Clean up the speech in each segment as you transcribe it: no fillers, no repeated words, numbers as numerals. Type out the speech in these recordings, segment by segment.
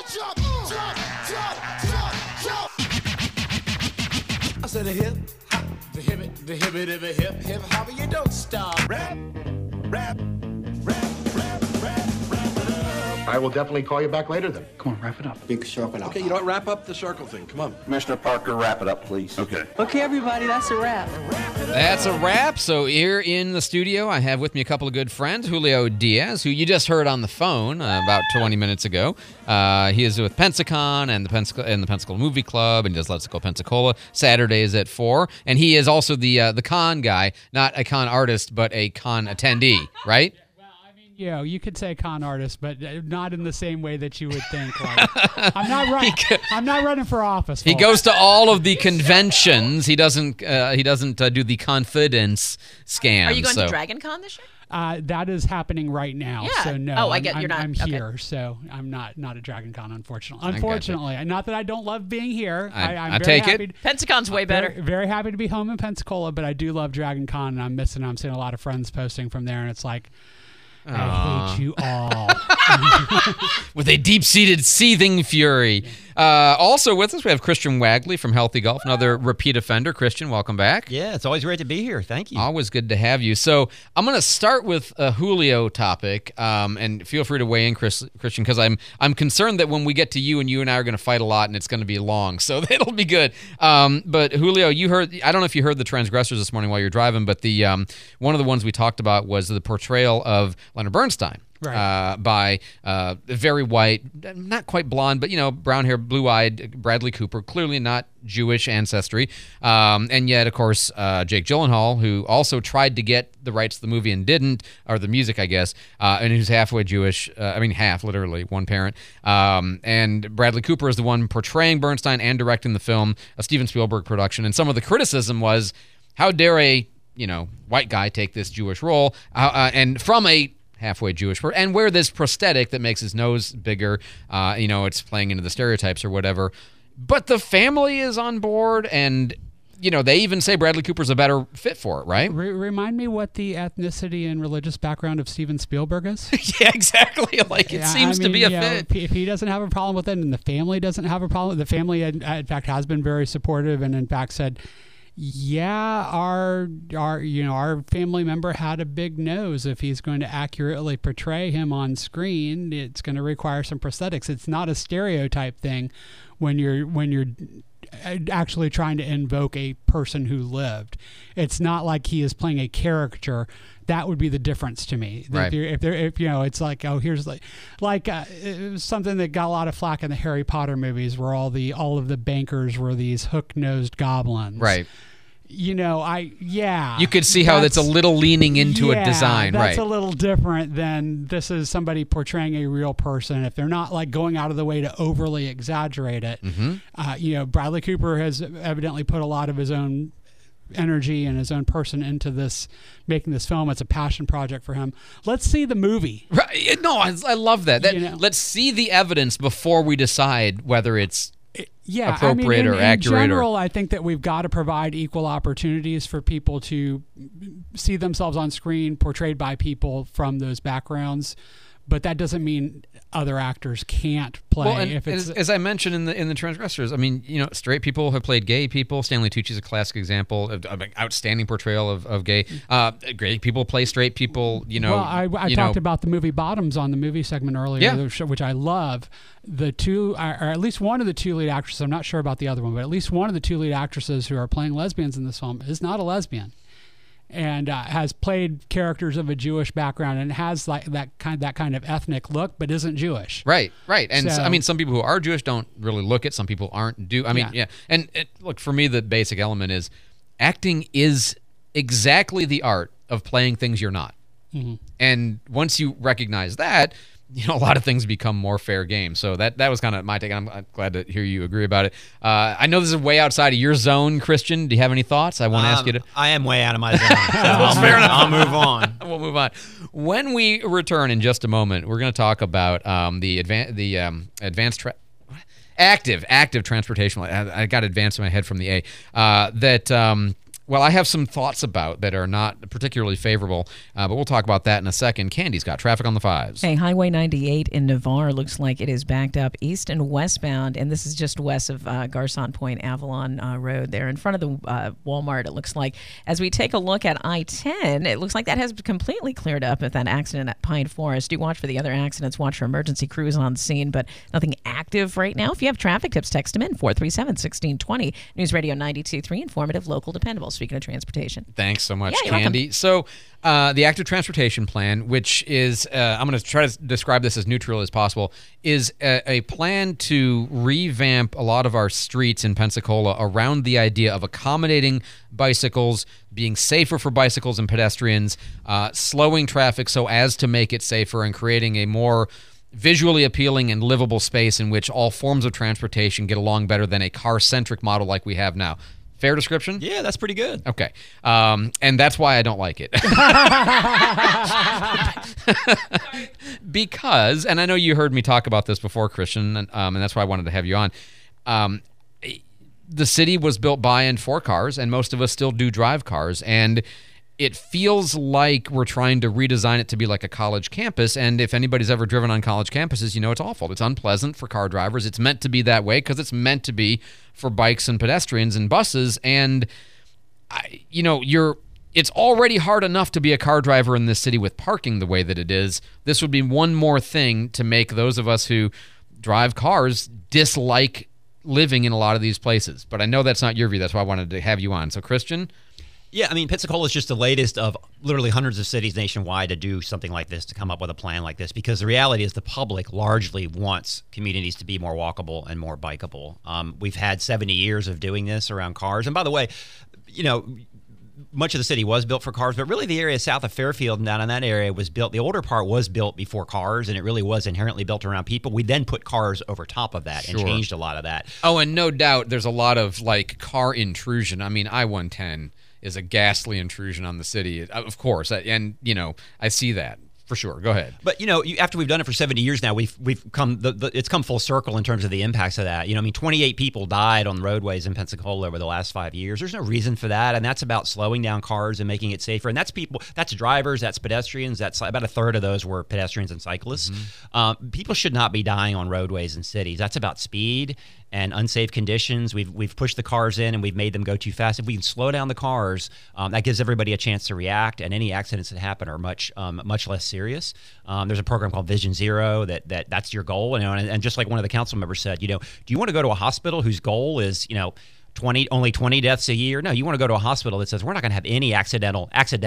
jump, jump, jump, jump, jump. I said a hip hop, the hip of a hip hop, you don't stop. Rap, rap, rap, rap, rap, rap it up. I will definitely call you back later then. Come on, wrap it up. Big circle out. Okay, you don't wrap up the circle thing. Come on. Commissioner Parker, wrap it up, please. Okay. Okay, everybody, that's a wrap. That's a wrap. So here in the studio, I have with me a couple of good friends. Julio Diaz, who you just heard on the phone about 20 minutes ago. He is with Pensacon and the Pensacola Movie Club, and he does Let's Go Pensacola Saturdays at 4. And he is also the con guy, not a con artist, but a con attendee, right? You know, you could say con artist, but not in the same way that you would think. Like, I'm not running for office. He goes to all of the conventions. He doesn't do the confidence scam. Are you going to Dragon Con this year? That is happening right now. Yeah. So no. Oh, I get you're not. I'm okay. here, so I'm not at Dragon Con, unfortunately. Unfortunately, not that I don't love being here. I'm very take happy it. Pensacon's way better. Very, very happy to be home in Pensacola, but I do love Dragon Con, and I'm missing. I'm seeing a lot of friends posting from there, and it's like, I hate you all. With a deep-seated, seething fury. Also with us, we have Christian Wagley from Healthy Golf, another repeat offender. Christian, welcome back. Yeah, it's always great to be here. Thank you. Always good to have you. So I'm going to start with a Julio topic, and feel free to weigh in, Christian, because I'm concerned that when we get to you and I are going to fight a lot, and it's going to be long, so it'll be good. But Julio, I don't know if you heard the Transgressors this morning while you're driving, but the one of the ones we talked about was the portrayal of Leonard Bernstein. Right. By very white, not quite blonde, but, brown hair, blue-eyed Bradley Cooper, clearly not Jewish ancestry. And yet, of course, Jake Gyllenhaal, who also tried to get the rights to the movie and didn't, or the music, I guess, and who's halfway Jewish. Half, literally, one parent. And Bradley Cooper is the one portraying Bernstein and directing the film, a Steven Spielberg production. And some of the criticism was, how dare a white guy take this Jewish role? And from a halfway Jewish, and wear this prosthetic that makes his nose bigger. It's playing into the stereotypes or whatever. But the family is on board, and they even say Bradley Cooper's a better fit for it, right? Remind me what the ethnicity and religious background of Steven Spielberg is. Yeah, exactly. It seems to be a fit. If he doesn't have a problem with it, and the family doesn't have a problem, the family, in fact, has been very supportive, and in fact said, yeah, our family member had a big nose. If he's going to accurately portray him on screen, it's going to require some prosthetics. It's not a stereotype thing when you're actually trying to invoke a person who lived. It's not like he is playing a caricature. That would be the difference to me. Right. If it's like, oh, here's it was something that got a lot of flack in the Harry Potter movies, where all of the bankers were these hook-nosed goblins. Right. You could see how that's a little leaning into a design, that's right? That's a little different than this is somebody portraying a real person. If they're not going out of the way to overly exaggerate it, Bradley Cooper has evidently put a lot of his own energy and his own person into this, making this film. It's a passion project for him. Let's see the movie. Right. No, I love that. Let's see the evidence before we decide whether it's appropriate or accurate. In general, I think that we've got to provide equal opportunities for people to see themselves on screen portrayed by people from those backgrounds. But that doesn't mean other actors can't play. Well, and as I mentioned in the Transgressors, straight people have played gay people. Stanley Tucci's a classic example of an outstanding portrayal of gay. Gay people play straight people. Well, I talked about the movie Bottoms on the movie segment earlier, which I love. The two, or at least one of the two lead actresses, I'm not sure about the other one, but at least one of the two lead actresses who are playing lesbians in this film is not a lesbian. And has played characters of a Jewish background and has that kind of ethnic look, but isn't Jewish. Right. And some people who are Jewish don't really look it. Some people aren't. And look, for me, the basic element is acting is exactly the art of playing things you're not. Mm-hmm. And once you recognize that, a lot of things become more fair game. So that was kind of my take. I'm glad to hear you agree about it. I know this is way outside of your zone, Christian. Do you have any thoughts? I want to ask you to. I am way out of my zone. So fair enough. I'll move on. We'll move on. When we return in just a moment, we're going to talk about active transportation. I got advanced in my head from the A. well, I have some thoughts about that are not particularly favorable, but we'll talk about that in a second. Candy's got traffic on the 5s. Hey, Highway 98 in Navarre looks like it is backed up east and westbound, and this is just west of Garcon Point Avalon Road there in front of the Walmart, it looks like. As we take a look at I-10, it looks like that has completely cleared up at that accident at Pine Forest. Do watch for the other accidents. Watch for emergency crews on scene, but nothing active right now. If you have traffic tips, text them in, 437-1620. News Radio 92.3, informative, local, dependable. Speaking of transportation. Thanks so much, Yeah, you're Candy. So the Active Transportation Plan, which is, I'm going to try to describe this as neutral as possible, is a plan to revamp a lot of our streets in Pensacola around the idea of accommodating bicycles, being safer for bicycles and pedestrians, slowing traffic so as to make it safer, and creating a more visually appealing and livable space in which all forms of transportation get along better than a car-centric model like we have now. Fair description? Yeah, that's pretty good. Okay. And that's why I don't like it. Because, and I know you heard me talk about this before, Christian, and that's why I wanted to have you on. The city was built by and for cars, and most of us still do drive cars. And it feels like we're trying to redesign it to be like a college campus, and if anybody's ever driven on college campuses, you know it's awful. It's unpleasant for car drivers. It's meant to be that way because it's meant to be for bikes and pedestrians and buses, and it's already hard enough to be a car driver in this city with parking the way that it is. This would be one more thing to make those of us who drive cars dislike living in a lot of these places. But I know that's not your view. That's why I wanted to have you on. So, Christian? Yeah, I mean, Pensacola is just the latest of literally hundreds of cities nationwide to do something like this, to come up with a plan like this, because the reality is the public largely wants communities to be more walkable and more bikeable. We've had 70 years of doing this around cars. And by the way, much of the city was built for cars, but really the area south of Fairfield and down in that area was built, the older part was built before cars, and it really was inherently built around people. We then put cars over top of that and changed a lot of that. Oh, and no doubt there's a lot of car intrusion. I mean, I-110 is a ghastly intrusion on the city, of course, and I see that for sure. Go ahead. But after we've done it for 70 years now, we've come it's come full circle in terms of the impacts of that. 28 people died on roadways in Pensacola over the last 5 years. There's no reason for that, and that's about slowing down cars and making it safer. And that's drivers, that's pedestrians. That's about a third of those were pedestrians and cyclists. Mm-hmm. People should not be dying on roadways in cities. That's about speed and unsafe conditions. We've pushed the cars in and we've made them go too fast. If we can slow down the cars, that gives everybody a chance to react, and any accidents that happen are much less serious. There's a program called Vision Zero that's your goal, and just like one of the council members said, do you want to go to a hospital whose goal is only 20 deaths a year? No, you want to go to a hospital that says we're not going to have any accidental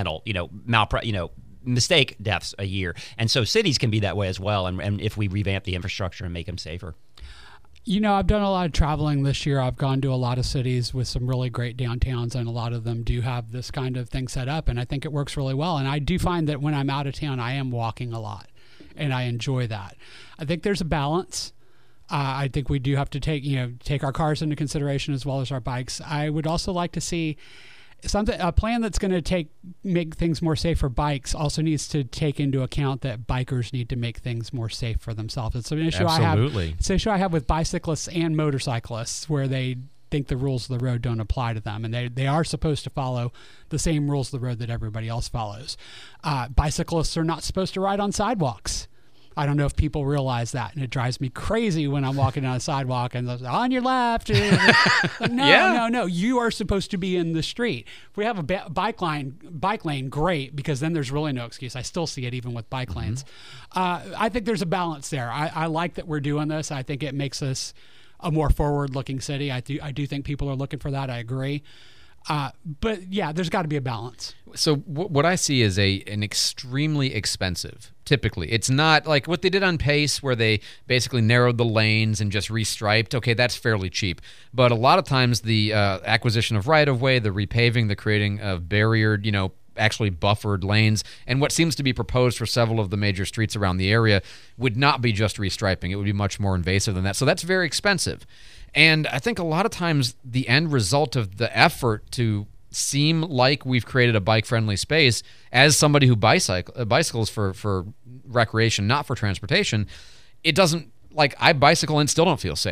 mistake deaths a year. And so cities can be that way as well, and if we revamp the infrastructure and make them safer. I've done a lot of traveling this year. I've gone to a lot of cities with some really great downtowns, and a lot of them do have this kind of thing set up, and I think it works really well. And I do find that when I'm out of town, I am walking a lot, and I enjoy that. I think there's a balance. I think we do have to take our cars into consideration as well as our bikes. I would also like to see a plan that's going to make things more safe for bikes also needs to take into account that bikers need to make things more safe for themselves. It's an issue It's an issue I have with bicyclists and motorcyclists, where they think the rules of the road don't apply to them, and they are supposed to follow the same rules of the road that everybody else follows. Bicyclists are not supposed to ride on sidewalks. I don't know if people realize that, and it drives me crazy when I'm walking down a sidewalk and on your left. No. You are supposed to be in the street. If we have a bike lane, great, because then there's really no excuse. I still see it even with bike lanes. I think there's a balance there. I like that we're doing this. I think it makes us a more forward-looking city. I do think people are looking for that. I agree. But yeah, there's got to be a balance. So what I see is an extremely expensive. Typically, it's not like what they did on Pace, where they basically narrowed the lanes and just restriped. Okay, that's fairly cheap. But a lot of times, the acquisition of right-of-way, the repaving, the creating of barriered, actually buffered lanes, and what seems to be proposed for several of the major streets around the area would not be just restriping. It would be much more invasive than that. So that's very expensive. And I think a lot of times the end result of the effort to seem like we've created a bike-friendly space, as somebody who bicycles for recreation, not for transportation, it doesn't, I bicycle and still don't feel safe.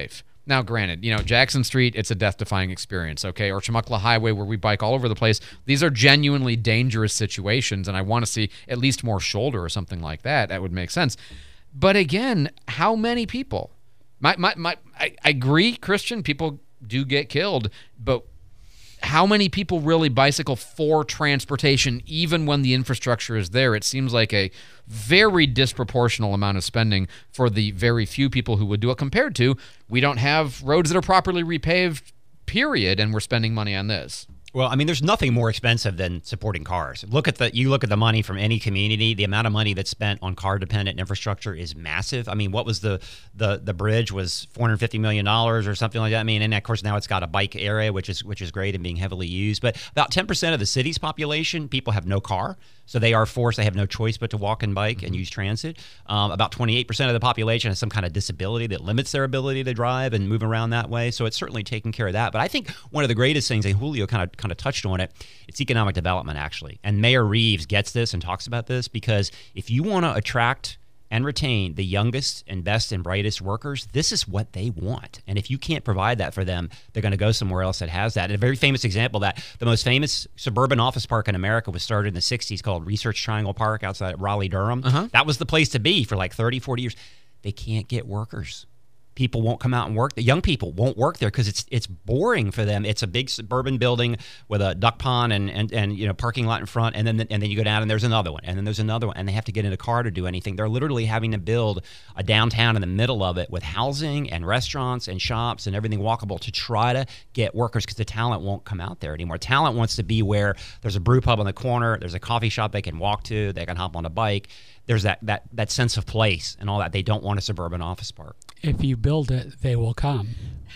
Now, granted, Jackson Street, it's a death-defying experience, okay? Or Chumuckla Highway, where we bike all over the place. These are genuinely dangerous situations, and I want to see at least more shoulder or something like that. That would make sense. But again, how many people? I agree, Christian, people do get killed, but how many people really bicycle for transportation even when the infrastructure is there? It seems like a very disproportional amount of spending for the very few people who would do it compared to we don't have roads that are properly repaved, period, and we're spending money on this. Well, I mean, there's nothing more expensive than supporting cars. You look at the money from any community, the amount of money that's spent on car-dependent infrastructure is massive. I mean, what was the bridge was $450 million or something like that. I mean, and of course now it's got a bike area, which is great and being heavily used. But about 10% of the city's population, people have no car. So they are forced, they have no choice but to walk and bike and use transit. About 28% of the population has some kind of disability that limits their ability to drive and move around that way. So it's certainly taking care of that. But I think one of the greatest things, and Julio kind of touched on it, it's economic development, actually. And Mayor Reeves gets this and talks about this because if you want to attract and retain the youngest and best and brightest workers, this is what they want. And if you can't provide that for them, they're going to go somewhere else that has that. And a very famous example that the most famous suburban office park in America was started in the 60s called Research Triangle Park outside of Raleigh-Durham. That was the place to be for like 30, 40 years. They can't get workers. People won't come out and work. The young people won't work there because it's boring for them. It's a big suburban building with a duck pond and parking lot in front, and then you go down and there's another one, and then there's another one, and they have to get in a car to do anything. They're literally having to build a downtown in the middle of it with housing and restaurants and shops and everything walkable to try to get workers because the talent won't come out there anymore. Talent wants to be where there's a brew pub on the corner, there's a coffee shop they can walk to, they can hop on a bike. There's that sense of place and all that. They don't want a suburban office park. If you build it, they will come.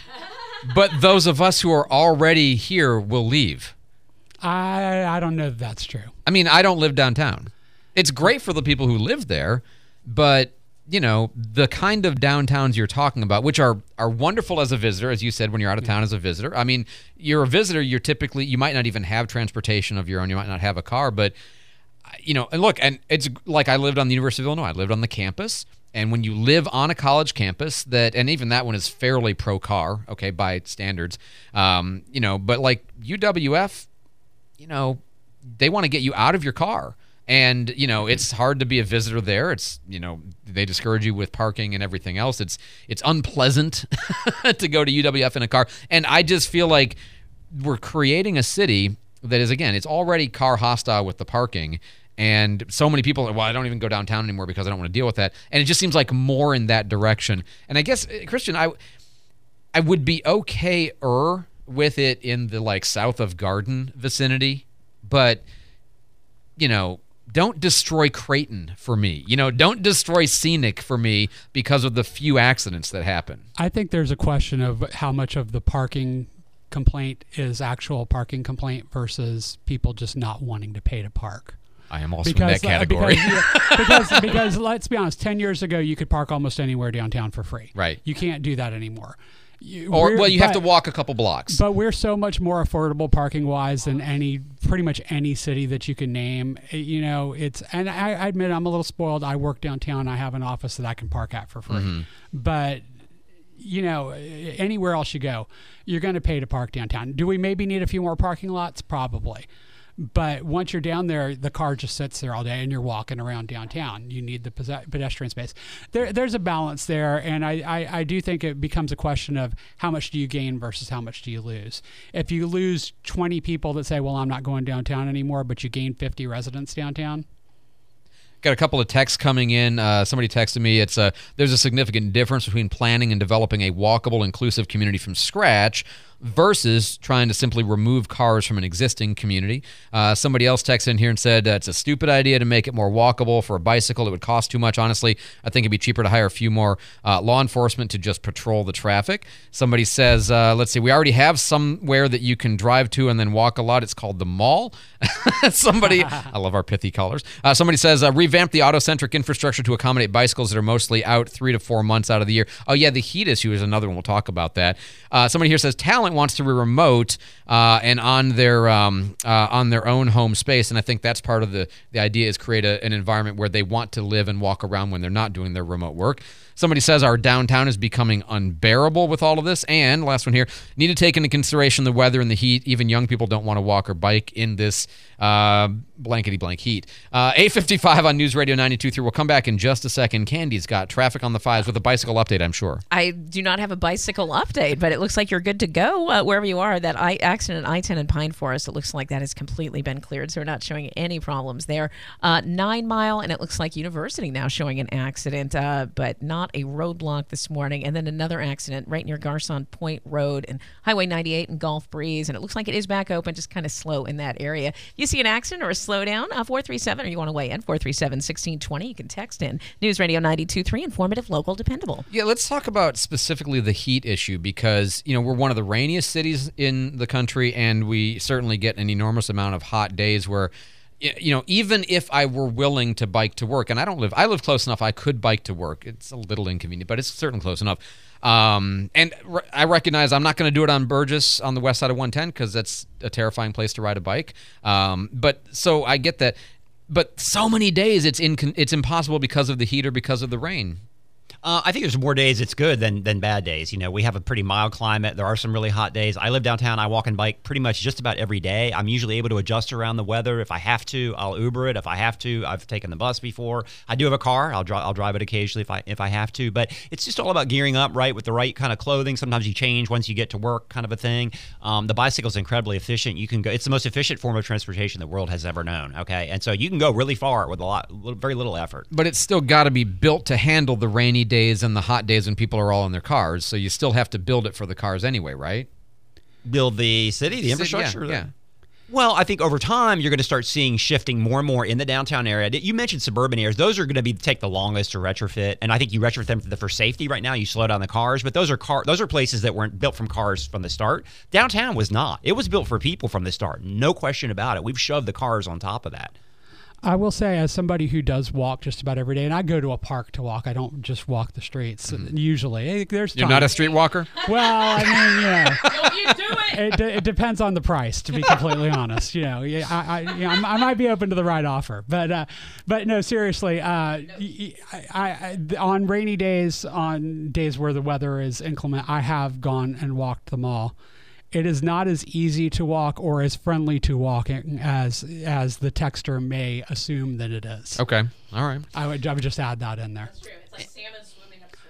But those of us who are already here will leave. I don't know if that's true. I mean, I don't live downtown. It's great for the people who live there, but the kind of downtowns you're talking about, which are wonderful as a visitor, as you said, when you're out of town as a visitor. I mean, you're a visitor, you might not even have transportation of your own, you might not have a car, but and look, and it's like I lived on the University of Illinois. I lived on the campus, and when you live on a college campus, and even that one is fairly pro-car, okay, by standards, but like UWF, they want to get you out of your car. And, it's hard to be a visitor there. It's, they discourage you with parking and everything else. It's unpleasant to go to UWF in a car. And I just feel like we're creating a city that is, again, it's already car hostile with the parking. And so many people are, well, I don't even go downtown anymore because I don't want to deal with that. And it just seems like more in that direction. And I guess, Christian, I would be okay-er with it in the, like, south of Garden vicinity. But, don't destroy Creighton for me. Don't destroy Scenic for me because of the few accidents that happen. I think there's a question of how much of the parking complaint is actual parking complaint versus people just not wanting to pay to park. I am also in that category. Because let's be honest, 10 years ago, you could park almost anywhere downtown for free. Right. You can't do that anymore. You have to walk a couple blocks. But we're so much more affordable parking-wise than pretty much any city that you can name. And I admit I'm a little spoiled. I work downtown. I have an office that I can park at for free. Mm-hmm. But anywhere else you go, you're going to pay to park downtown. Do we maybe need a few more parking lots? Probably. But once you're down there, the car just sits there all day and you're walking around downtown. You need the pedestrian space. There's a balance there, and I do think it becomes a question of how much do you gain versus how much do you lose. If you lose 20 people that say, well, I'm not going downtown anymore, but you gain 50 residents downtown. Got a couple of texts coming in. Somebody texted me. There's a significant difference between planning and developing a walkable, inclusive community from scratch versus trying to simply remove cars from an existing community. Somebody else texted in here and said it's a stupid idea to make it more walkable for a bicycle. It would cost too much. Honestly, I think it'd be cheaper to hire a few more law enforcement to just patrol the traffic. Somebody says, let's see, we already have somewhere that you can drive to and then walk a lot. It's called the mall. I love our pithy callers. Somebody says, revamp the auto-centric infrastructure to accommodate bicycles that are mostly out 3 to 4 months out of the year. Oh, yeah, the heat issue is another one. We'll talk about that. Somebody here says, talent talent wants to be remote and on their own home space, and I think that's part of the idea is create an environment where they want to live and walk around when they're not doing their remote work. Somebody says our downtown is becoming unbearable with all of this. And last one here, need to take into consideration the weather and the heat. Even young people don't want to walk or bike in this blankety-blank heat. 8:55 on News Radio 92.3. We'll come back in just a second. Candy's got traffic on the 5s with a bicycle update, I'm sure. I do not have a bicycle update, but it looks like you're good to go wherever you are. That accident I-10 in Pine Forest, it looks like that has completely been cleared, so we're not showing any problems there. 9 Mile, and it looks like University now showing an accident, but not a roadblock this morning. And then another accident right near Garcon Point Road and Highway 98 and Gulf Breeze, and it looks like it is back open, just kind of slow in that area. If you see an accident or a slowdown, 437, or you want to weigh in, 437-1620, you can text in. News Radio 92.3, informative, local, dependable. Yeah, let's talk about specifically the heat issue because, we're one of the rainiest cities in the country, and we certainly get an enormous amount of hot days where, even if I were willing to bike to work, and I live close enough, I could bike to work. It's a little inconvenient, but it's certainly close enough. And I recognize I'm not going to do it on Burgess on the west side of 110 because that's a terrifying place to ride a bike. But so I get that. But so many days it's impossible because of the heat or because of the rain. I think there's more days it's good than bad days. We have a pretty mild climate. There are some really hot days. I live downtown. I walk and bike pretty much just about every day. I'm usually able to adjust around the weather. If I have to, I'll Uber it. If I have to, I've taken the bus before. I do have a car. I'll drive it occasionally if I have to. But it's just all about gearing up, right, with the right kind of clothing. Sometimes you change once you get to work, kind of a thing. The bicycle is incredibly efficient. You can go. It's the most efficient form of transportation the world has ever known. Okay, and so you can go really far with very little effort. But it's still got to be built to handle the rainy days and the hot days when people are all in their cars, so you still have to build it for the cars anyway, right? Build the city, the infrastructure? Yeah. Well, I think over time, you're going to start seeing shifting more and more in the downtown area. You mentioned suburban areas. Those are going to take the longest to retrofit, and I think you retrofit them for safety right now. You slow down the cars, but those are places that weren't built from cars from the start. Downtown was not. It was built for people from the start. No question about it. We've shoved the cars on top of that. I will say, as somebody who does walk just about every day, and I go to a park to walk, I don't just walk the streets usually. There's You're not a street walker? Well, I mean, yeah. Don't you do it? It depends on the price, to be completely honest. I might be open to the right offer, but no, seriously. On rainy days, on days where the weather is inclement, I have gone and walked the mall. It is not as easy to walk or as friendly to walk as the texter may assume that it is. Okay, all right. I would just add that in there. That's true. It's like salmon swimming upstream.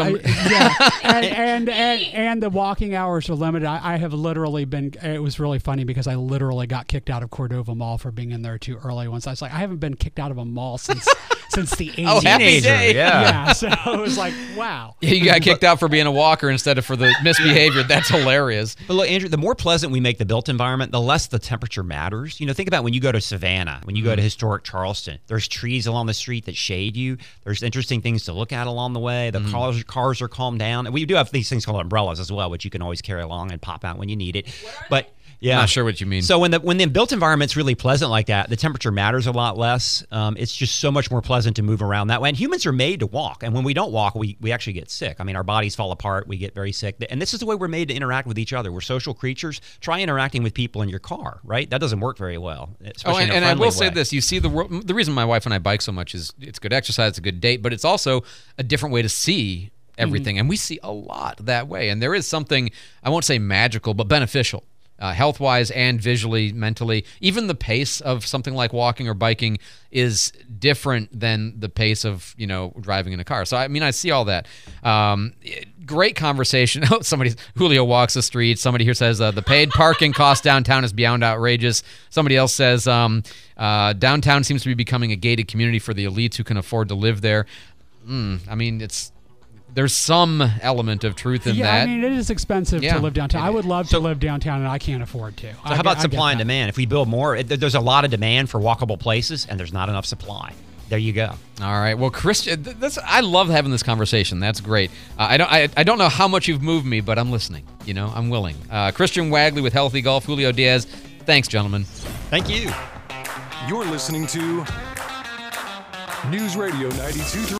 And the walking hours are limited. I have literally been. It was really funny because I literally got kicked out of Cordova Mall for being in there too early. Once I was like, I haven't been kicked out of a mall since the 80s. Oh, happy day! Yeah. So it was like, wow. Yeah, you got kicked out for being a walker instead of for the misbehavior. That's hilarious. But look, Andrew, the more pleasant we make the built environment, the less the temperature matters. Think about when you go to Savannah, when you go to historic Charleston. There's trees along the street that shade you. There's interesting things to look at along the way. The cars are calmed down. And we do have these things called umbrellas as well, which you can always carry along and pop out when you need it. But yeah, not sure what you mean. So when the built environment's really pleasant like that, the temperature matters a lot less. It's just so much more pleasant to move around that way. And humans are made to walk, and when we don't walk, we actually get sick. I mean, our bodies fall apart. We get very sick, and this is the way we're made to interact with each other. We're social creatures. Try interacting with people in your car, right? That doesn't work very well. And I will say this: you see the reason my wife and I bike so much is it's good exercise, it's a good date, but it's also a different way to see everything, and we see a lot that way. And there is something, I won't say magical, but beneficial. Health-wise and visually, mentally. Even the pace of something like walking or biking is different than the pace of, driving in a car. So, I mean, I see all that. Great conversation. Julio walks the streets. Somebody here says the paid parking cost downtown is beyond outrageous. Somebody else says downtown seems to be becoming a gated community for the elites who can afford to live there. I mean, there's some element of truth in that. Yeah, I mean, it is expensive to live downtown. I would love to live downtown, and I can't afford to. So how about supply and demand? If we build more, there's a lot of demand for walkable places, and there's not enough supply. There you go. All right. Well, Christian, I love having this conversation. That's great. I don't know how much you've moved me, but I'm listening. I'm willing. Christian Wagley with Healthy Golf, Julio Diaz. Thanks, gentlemen. Thank you. You're listening to News Radio 92.3.